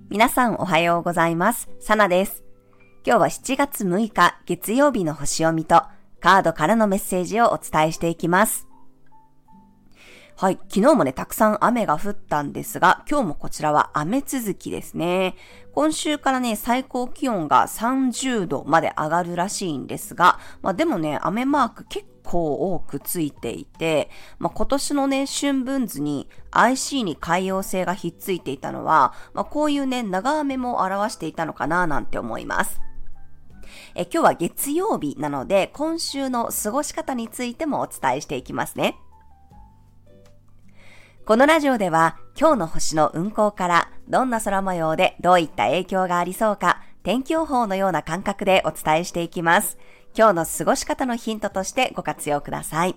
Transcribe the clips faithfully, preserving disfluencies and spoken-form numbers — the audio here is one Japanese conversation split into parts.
皆さんおはようございます。サナです。今日はしちがつむいか月曜日の星読みとカードからのメッセージをお伝えしていきます。はい、昨日もね、たくさん雨が降ったんですが、今日もこちらは雨続きですね。今週からね、最高気温がさんじゅうどまで上がるらしいんですが、まあでもね、雨マーク結構多くついていて、まあ今年のね、春分図に アイシー に海洋星がひっついていたのは、まあこういうね、長雨も表していたのかななんて思います。え今日は月曜日なので、今週の過ごし方についてもお伝えしていきますね。このラジオでは今日の星の運行からどんな空模様でどういった影響がありそうか天気予報のような感覚でお伝えしていきます。今日の過ごし方のヒントとしてご活用ください。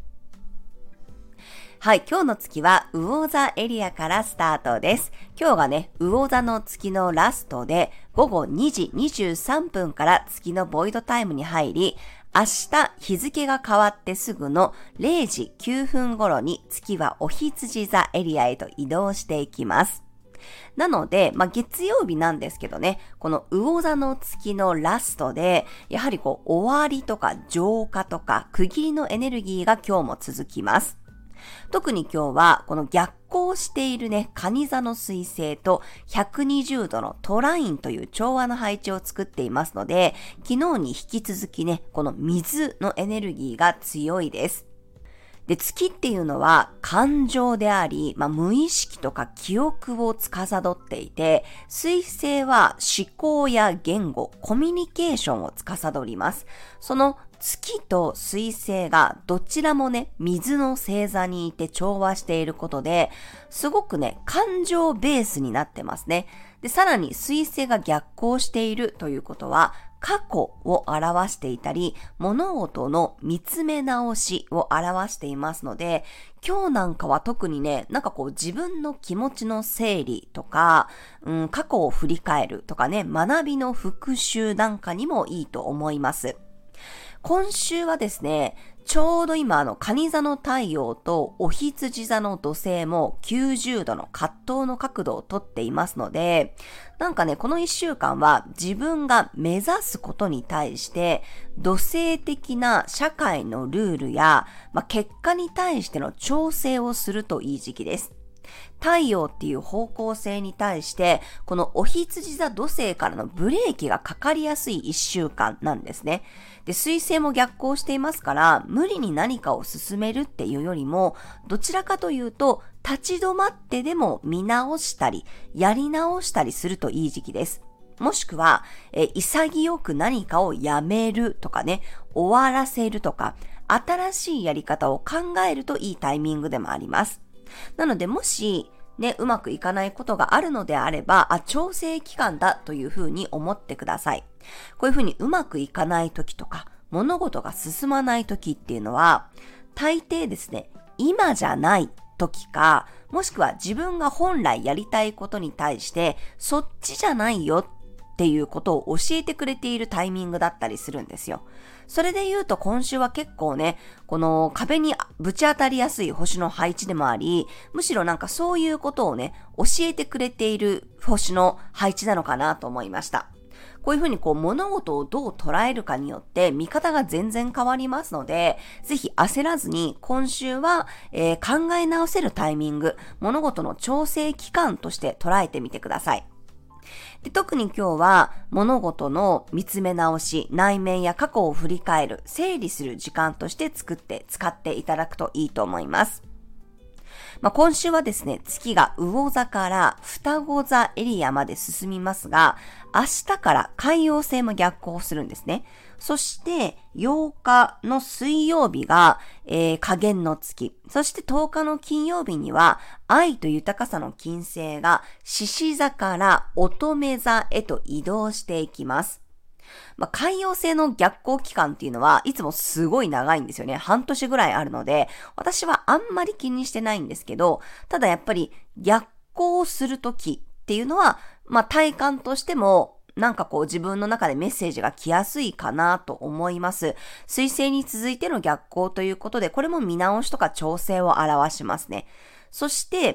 はい、今日の月は魚座エリアからスタートです。今日がね、魚座の月のラストでごごにじにじゅうさんぷんから月のボイドタイムに入り、明日日付が変わってすぐのれいじきゅうふん頃に月はお羊座エリアへと移動していきます。なので、まあ、月曜日なんですけどね、この魚座の月のラストで、やはりこう終わりとか浄化とか区切りのエネルギーが今日も続きます。特に今日はこの逆行しているね、蟹座の水星とひゃくにじゅうどのトラインという調和の配置を作っていますので、昨日に引き続きね、この水のエネルギーが強いです。で、月っていうのは感情であり、まあ、無意識とか記憶を司っていて、水星は思考や言語、コミュニケーションを司ります。その月と水星がどちらもね、水の星座にいて調和していることで、すごくね、感情ベースになってますね。で、さらに水星が逆行しているということは、過去を表していたり、物事の見つめ直しを表していますので、今日なんかは特にね、なんかこう自分の気持ちの整理とか、うん、過去を振り返るとかね、学びの復習なんかにもいいと思います。今週はですね、ちょうど今あの蟹座の太陽とお羊座の土星もきゅうじゅうどの葛藤の角度をとっていますので、なんかね、このいっしゅうかんは自分が目指すことに対して土星的な社会のルールや、まあ、結果に対しての調整をするといい時期です。太陽っていう方向性に対して、このお羊座土星からのブレーキがかかりやすいいっしゅうかんなんですね。で、水星も逆行していますから、無理に何かを進めるっていうよりも、どちらかというと、立ち止まってでも見直したり、やり直したりするといい時期です。もしくは、え潔く何かをやめるとかね、終わらせるとか、新しいやり方を考えるといいタイミングでもあります。なのでもしね、うまくいかないことがあるのであれば、あ、調整期間だというふうに思ってください。こういうふうにうまくいかない時とか、物事が進まない時っていうのは、大抵ですね、今じゃない時か、もしくは自分が本来やりたいことに対して、そっちじゃないよっていうことを教えてくれているタイミングだったりするんですよ。それで言うと今週は結構ね、この壁にぶち当たりやすい星の配置でもあり、むしろなんかそういうことをね、教えてくれている星の配置なのかなと思いました。こういうふうにこう物事をどう捉えるかによって見方が全然変わりますので、ぜひ焦らずに今週は、えー、考え直せるタイミング、物事の調整期間として捉えてみてください。で、特に今日は物事の見つめ直し、内面や過去を振り返る、整理する時間として作って使っていただくといいと思います。まあ、今週はですね、月が魚座から双子座エリアまで進みますが、明日から海洋星も逆行するんですね。そしてようかの水曜日が、えー、下弦の月、そしてとおかの金曜日には愛と豊かさの金星が獅子座から乙女座へと移動していきます。まあ、海洋星の逆行期間っていうのはいつもすごい長いんですよね。半年ぐらいあるので、私はあんまり気にしてないんですけど、ただやっぱり逆行するときっていうのは、まあ、体感としてもなんかこう自分の中でメッセージが来やすいかなと思います。水星に続いての逆行ということで、これも見直しとか調整を表しますね。そして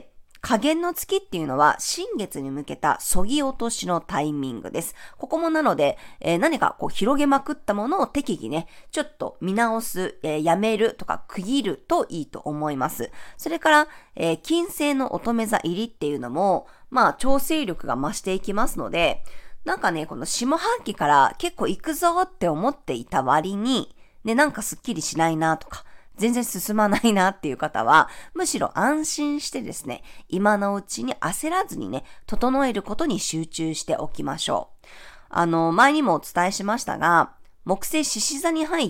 下弦の月っていうのは新月に向けた削ぎ落としのタイミングです。ここもなので、えー、何かこう広げまくったものを適宜ね、ちょっと見直す、えー、やめるとか区切るといいと思います。それから、えー、金星の乙女座入りっていうのも、まあ調整力が増していきますので、なんかね、この下半期から結構行くぞって思っていた割に、ね、なんかスッキリしないなとか、全然進まないなっていう方は、むしろ安心してですね、今のうちに焦らずにね、整えることに集中しておきましょう。あの、前にもお伝えしましたが、木星獅子座に入って、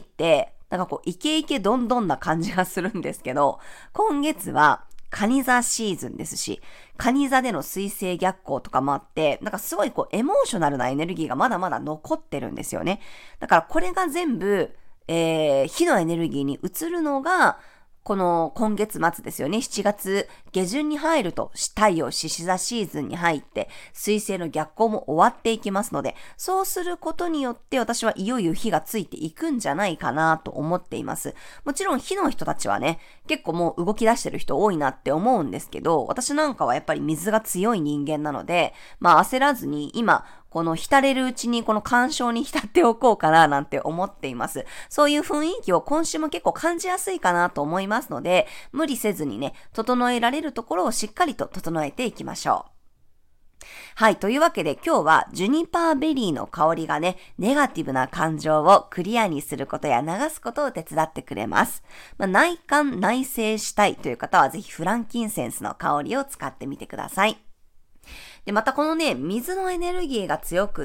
なんかこう、イケイケどんどんな感じがするんですけど、今月は、蟹座シーズンですし、蟹座での水星逆行とかもあって、なんかすごいこうエモーショナルなエネルギーがまだまだ残ってるんですよね。だからこれが全部、えー、火のエネルギーに移るのが、この今月末ですよね。しちがつ下旬に入ると太陽獅子座シーズンに入って水星の逆行も終わっていきますので、そうすることによって私はいよいよ火がついていくんじゃないかなと思っています。もちろん火の人たちはね、結構もう動き出してる人多いなって思うんですけど、私なんかはやっぱり水が強い人間なので、まあ焦らずに今、この浸れるうちにこの感傷に浸っておこうかななんて思っています。そういう雰囲気を今週も結構感じやすいかなと思いますので、無理せずにね、整えられるところをしっかりと整えていきましょう。はい。というわけで今日はジュニパーベリーの香りがね、ネガティブな感情をクリアにすることや流すことを手伝ってくれます。まあ、内観内省したいという方はぜひフランキンセンスの香りを使ってみてください。で、またこのね、水のエネルギーが強くって、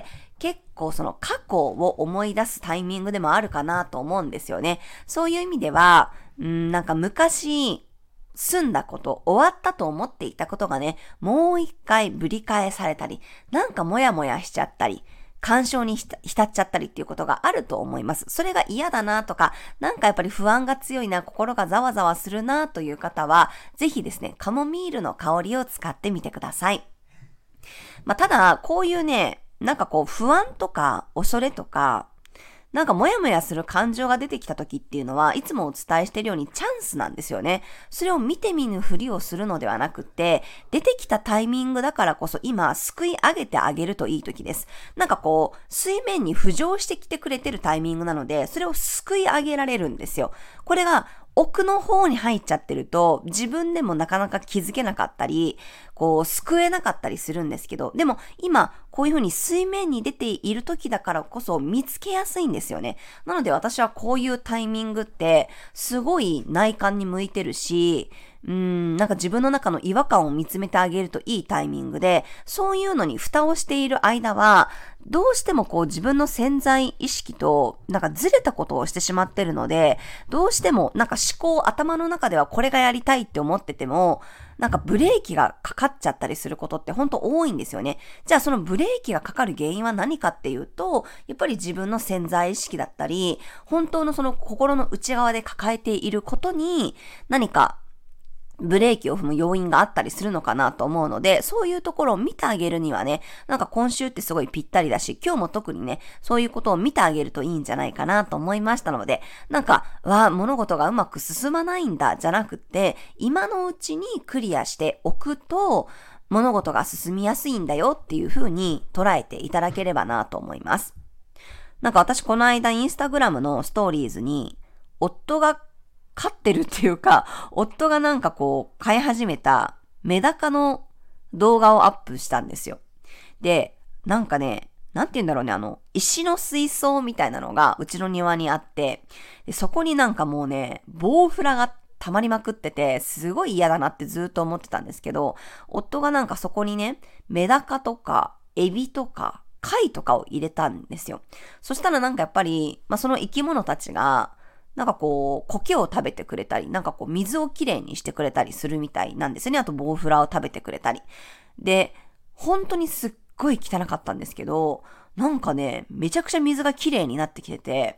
結構その過去を思い出すタイミングでもあるかなと思うんですよね。そういう意味では、んーなんか昔、済んだこと、終わったと思っていたことがね、もう一回ぶり返されたり、なんかモヤモヤしちゃったり、感傷に浸っちゃったりっていうことがあると思います。それが嫌だなとか、なんかやっぱり不安が強いな、心がざわざわするなという方は、ぜひですね、カモミールの香りを使ってみてください。まあ、ただ、こういうね、なんかこう不安とか恐れとか、なんかモヤモヤする感情が出てきた時っていうのは、いつもお伝えしているようにチャンスなんですよね。それを見て見ぬふりをするのではなくて、出てきたタイミングだからこそ今、すくい上げてあげるといい時です。なんかこう、水面に浮上してきてくれてるタイミングなので、それをすくい上げられるんですよ。これが、奥の方に入っちゃってると、自分でもなかなか気づけなかったり、こう、救えなかったりするんですけど、でも今、こういう風に水面に出ている時だからこそ見つけやすいんですよね。なので私はこういうタイミングって、すごい内観に向いてるし、うーん、なんか自分の中の違和感を見つめてあげるといいタイミングで、そういうのに蓋をしている間は、どうしてもこう自分の潜在意識となんかずれたことをしてしまってるので、どうしてもなんか思考、頭の中ではこれがやりたいって思ってても、なんかブレーキがかかっちゃったりすることって本当多いんですよね。じゃあそのブレーキがかかる原因は何かっていうと、やっぱり自分の潜在意識だったり、本当のその心の内側で抱えていることに何かブレーキを踏む要因があったりするのかなと思うので、そういうところを見てあげるにはね、なんか今週ってすごいぴったりだし、今日も特にね、そういうことを見てあげるといいんじゃないかなと思いましたので、なんか、わあ、物事がうまく進まないんだ、じゃなくって、今のうちにクリアしておくと、物事が進みやすいんだよっていう風に捉えていただければなと思います。なんか私この間インスタグラムのストーリーズに、夫が飼ってるっていうか、夫がなんかこう、飼い始めたメダカの動画をアップしたんですよ。で、なんかね、なんて言うんだろうね、あの、石の水槽みたいなのがうちの庭にあって、でそこになんかもうね、ボウフラが溜まりまくってて、すごい嫌だなってずっと思ってたんですけど、夫がなんかそこにね、メダカとか、エビとか、貝とかを入れたんですよ。そしたらなんかやっぱり、まあ、その生き物たちが、なんかこう、苔を食べてくれたり、なんかこう、水をきれいにしてくれたりするみたいなんですよね。あと、ボウフラを食べてくれたり。で、本当にすっごい汚かったんですけど、なんかね、めちゃくちゃ水がきれいになってきてて、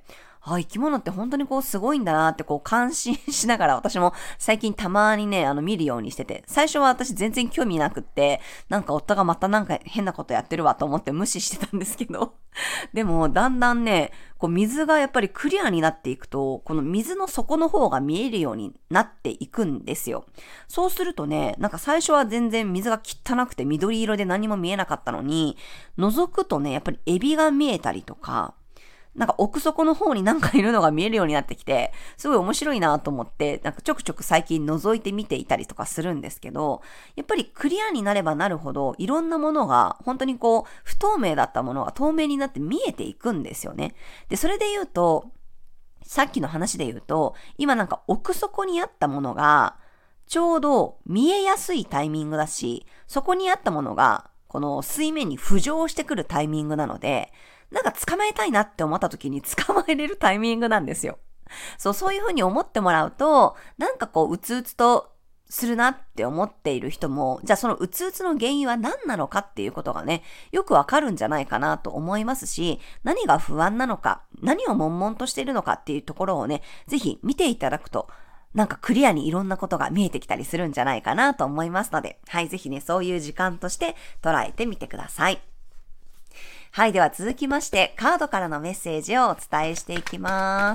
あ、生き物って本当にこうすごいんだなってこう感心しながら私も最近たまにね、あの見るようにしてて、最初は私全然興味なくって、なんか夫がまたなんか変なことやってるわと思って無視してたんですけど、でもだんだんね、こう水がやっぱりクリアになっていくと、この水の底の方が見えるようになっていくんですよ。そうするとね、なんか最初は全然水が汚くて緑色で何も見えなかったのに、覗くとね、やっぱりエビが見えたりとか、なんか奥底の方になんかいるのが見えるようになってきて、すごい面白いなと思って、なんかちょくちょく最近覗いてみていたりとかするんですけど、やっぱりクリアになればなるほど、いろんなものが、本当にこう、不透明だったものが透明になって見えていくんですよね。で、それで言うと、さっきの話で言うと、今なんか奥底にあったものが、ちょうど見えやすいタイミングだし、そこにあったものが、この水面に浮上してくるタイミングなので、なんか捕まえたいなって思った時に捕まえれるタイミングなんですよ。そう、そういう風に思ってもらうと、なんかこう、うつうつとするなって思っている人も、じゃあそのうつうつの原因は何なのかっていうことがね、よくわかるんじゃないかなと思いますし、何が不安なのか、何を悶々としているのかっていうところをね、ぜひ見ていただくと、なんかクリアにいろんなことが見えてきたりするんじゃないかなと思いますので、はい、ぜひね、そういう時間として捉えてみてください。はい、では続きまして、カードからのメッセージをお伝えしていきます。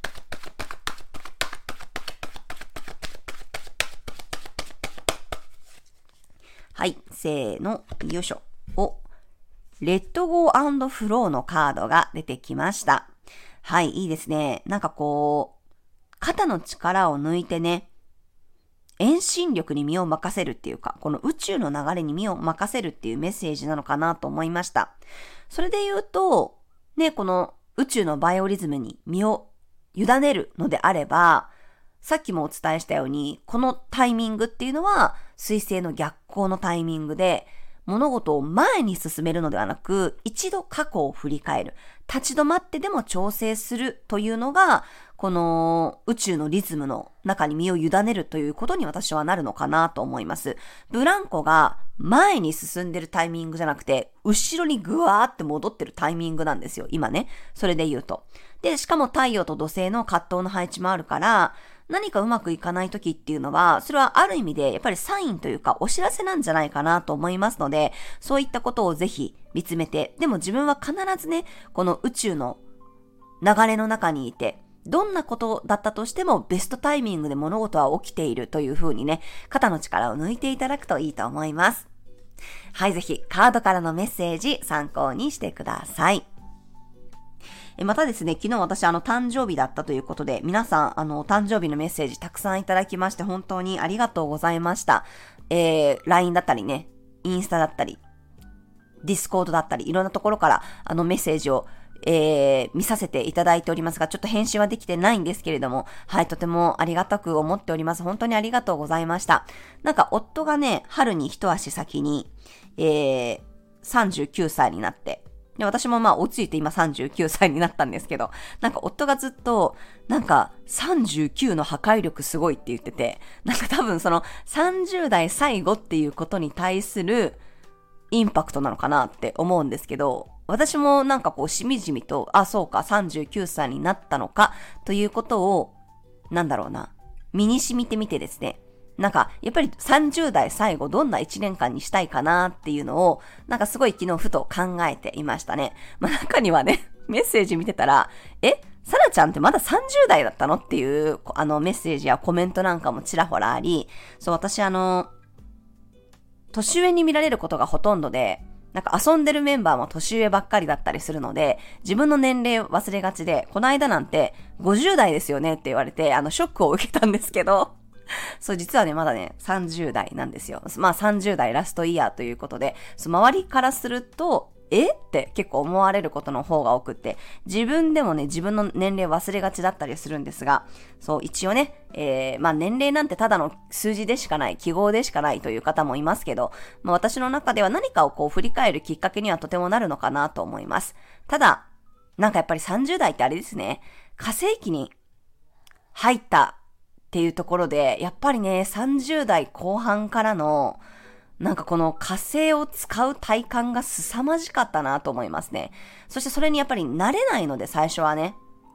はい、せーの、よいしょ。お、レッドゴー&フローのカードが出てきました。はい、いいですね。なんかこう、肩の力を抜いてね、遠心力に身を任せるっていうか、この宇宙の流れに身を任せるっていうメッセージなのかなと思いました。それで言うと、ね、この宇宙のバイオリズムに身を委ねるのであれば、さっきもお伝えしたように、このタイミングっていうのは、水星の逆行のタイミングで、物事を前に進めるのではなく、一度過去を振り返る。立ち止まってでも調整するというのが、この宇宙のリズムの中に身を委ねるということに私はなるのかなと思います。ブランコが前に進んでるタイミングじゃなくて、後ろにぐわーって戻ってるタイミングなんですよ。今ね。それで言うと。で、しかも太陽と土星の葛藤の配置もあるから、何かうまくいかない時っていうのは、それはある意味でやっぱりサインというかお知らせなんじゃないかなと思いますので、そういったことをぜひ見つめて、でも自分は必ずね、この宇宙の流れの中にいて、どんなことだったとしてもベストタイミングで物事は起きているという風にね、肩の力を抜いていただくといいと思います。はい、ぜひカードからのメッセージ参考にしてください。またですね、昨日私あの誕生日だったということで、皆さんあの誕生日のメッセージたくさんいただきまして本当にありがとうございました。えー、ライン だったりね、インスタだったり、ディスコードだったり、いろんなところからあのメッセージをえー、見させていただいておりますが、ちょっと返信はできてないんですけれども、はい、とてもありがたく思っております。本当にありがとうございました。なんか夫がね、春に一足先に、えー、さんじゅうきゅうさいになって、で私もまあ追いついて今さんじゅうきゅうさいになったんですけど、なんか夫がずっと、なんかさんじゅうきゅうの破壊力すごいって言ってて、なんか多分そのさんじゅう代最後っていうことに対するインパクトなのかなって思うんですけど、私もなんかこうしみじみと、あ、そうか、さんじゅうきゅうさいになったのか、ということを、なんだろうな、身に染みてみてですね、なんか、やっぱりさんじゅう代最後どんないちねんかんにしたいかなっていうのを、なんかすごい昨日ふと考えていましたね。まあ中にはね、メッセージ見てたら、え、サラちゃんってまださんじゅう代だったのっていう、あのメッセージやコメントなんかもちらほらあり、そう、私あの、年上に見られることがほとんどで、なんか遊んでるメンバーも年上ばっかりだったりするので、自分の年齢を忘れがちで、この間なんてごじゅう代ですよねって言われて、あのショックを受けたんですけど、そう実はね、まだね、さんじゅう代なんですよ。まあさんじゅう代ラストイヤーということで、周りからすると、えって結構思われることの方が多くって、自分でもね、自分の年齢忘れがちだったりするんですが、そう、一応ね、えー、まあ年齢なんてただの数字でしかない、記号でしかないという方もいますけど、まあ私の中では何かをこう振り返るきっかけにはとてもなるのかなと思います。ただ、なんかやっぱりさんじゅう代ってあれですね、火星期に入ったっていうところで、やっぱりね、さんじゅう代後半からの、なんかこの火星を使う体感が凄まじかったなと思いますね。そしてそれにやっぱり慣れないので最初はね。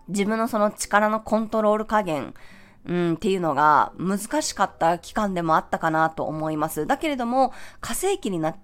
自分のその力のコントロール加減、うん、っていうのが難しかった期間でもあったかなと思います。だけれども、火星期になって、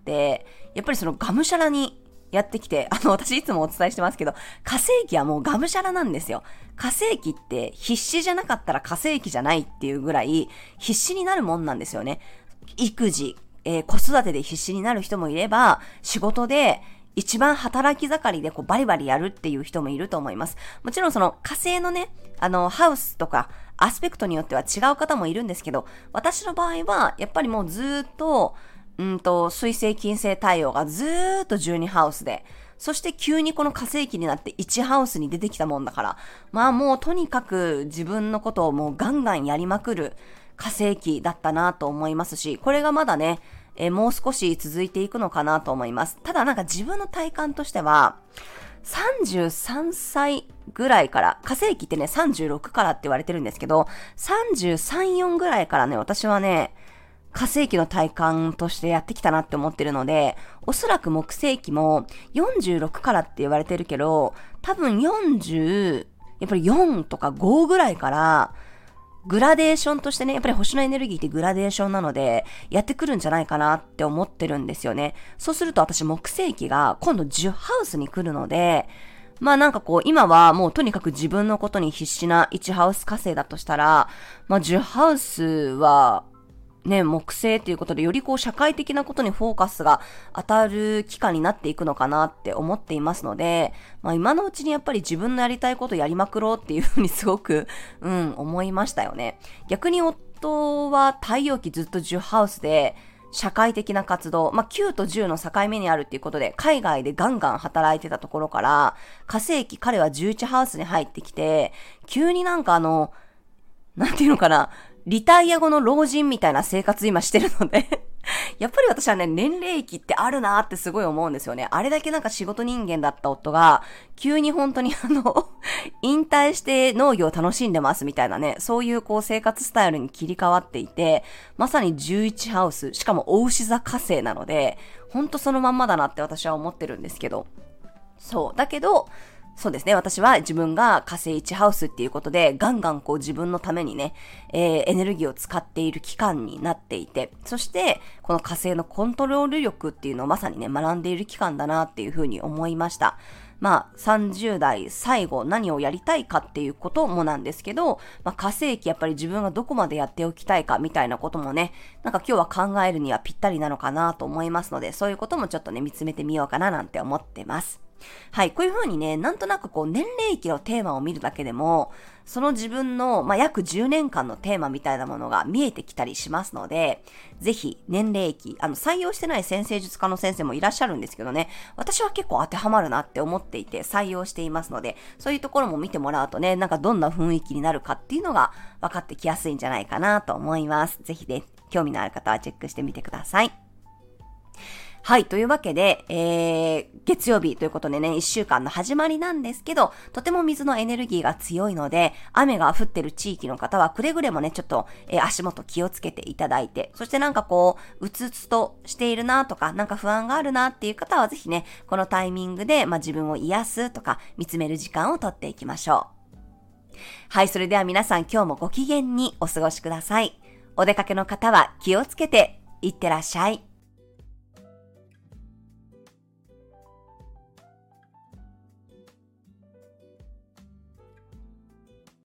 やっぱりそのがむしゃらにやってきて、あの、私いつもお伝えしてますけど、火星期はもうがむしゃらなんですよ。火星期って必死じゃなかったら火星期じゃないっていうぐらい必死になるもんなんですよね。育児、えー、子育てで必死になる人もいれば、仕事で一番働き盛りでこうバリバリやるっていう人もいると思います。もちろんその火星のね、あの、ハウスとかアスペクトによっては違う方もいるんですけど、私の場合はやっぱりもうずーっと、うんと、水星金星太陽がずーっとじゅうにハウスで、そして急にこの火星期になっていちハウスに出てきたもんだから、まあもうとにかく自分のことをもうガンガンやりまくる火星期だったなと思いますし、これがまだね、えー、もう少し続いていくのかなと思います。ただなんか自分の体感としては、さんじゅうさんさいぐらいから、火星期ってね、さんじゅうろくからって言われてるんですけど、さんじゅうさん、よんぐらいからね、私はね、火星期の体感としてやってきたなって思ってるので、おそらく木星期もよんじゅうろくからって言われてるけど、多分よんじゅう、やっぱりよんとかごぐらいから、グラデーションとしてね、やっぱり星のエネルギーってグラデーションなので、やってくるんじゃないかなって思ってるんですよね。そうすると私木星期が今度じゅうハウスに来るので、まあなんかこう今はもうとにかく自分のことに必死ないちハウス火星だとしたら、まあじゅうハウスはね、木星っていうことでよりこう社会的なことにフォーカスが当たる期間になっていくのかなって思っていますので、まあ今のうちにやっぱり自分のやりたいことやりまくろうっていうふうにすごく、うん、思いましたよね。逆に夫は太陽期ずっとじゅうハウスで、社会的な活動、まあ、きゅうとじゅうの境目にあるっていうことで、海外でガンガン働いてたところから、火星期彼はじゅういちハウスに入ってきて、急になんかあの、なんていうのかな、リタイア後の老人みたいな生活今してるのでやっぱり私はね、年齢期ってあるなーってすごい思うんですよね。あれだけなんか仕事人間だった夫が、急に本当にあの、引退して農業を楽しんでますみたいなね、そういうこう生活スタイルに切り替わっていて、まさにじゅういちハウス、しかもお牛座火星なので、ほんとそのまんまだなって私は思ってるんですけど。そう。だけど、そうですね。私は自分が火星いちハウスっていうことで、ガンガンこう自分のためにね、えー、エネルギーを使っている期間になっていて、そして、この火星のコントロール力っていうのをまさにね、学んでいる期間だなっていうふうに思いました。まあ、さんじゅう代最後何をやりたいかっていうこともなんですけど、まあ火星期やっぱり自分がどこまでやっておきたいかみたいなこともね、なんか今日は考えるにはぴったりなのかなと思いますので、そういうこともちょっとね、見つめてみようかななんて思ってます。はい、こういう風にね、なんとなくこう年齢期のテーマを見るだけでも、その自分の、まあ、約じゅうねんかんのテーマみたいなものが見えてきたりしますので、ぜひ年齢期、あの採用してない占星術家の先生もいらっしゃるんですけどね、私は結構当てはまるなって思っていて採用していますので、そういうところも見てもらうとね、なんかどんな雰囲気になるかっていうのが分かってきやすいんじゃないかなと思います。ぜひね、興味のある方はチェックしてみてください。はい。というわけで、えー、月曜日ということでね、一週間の始まりなんですけど、とても水のエネルギーが強いので、雨が降ってる地域の方はくれぐれもね、ちょっと、えー、足元気をつけていただいて、そしてなんかこう、うつうつとしているなとか、なんか不安があるなっていう方はぜひね、このタイミングで、まあ、自分を癒すとか、見つめる時間をとっていきましょう。はい。それでは皆さん今日もご機嫌にお過ごしください。お出かけの方は気をつけていってらっしゃい。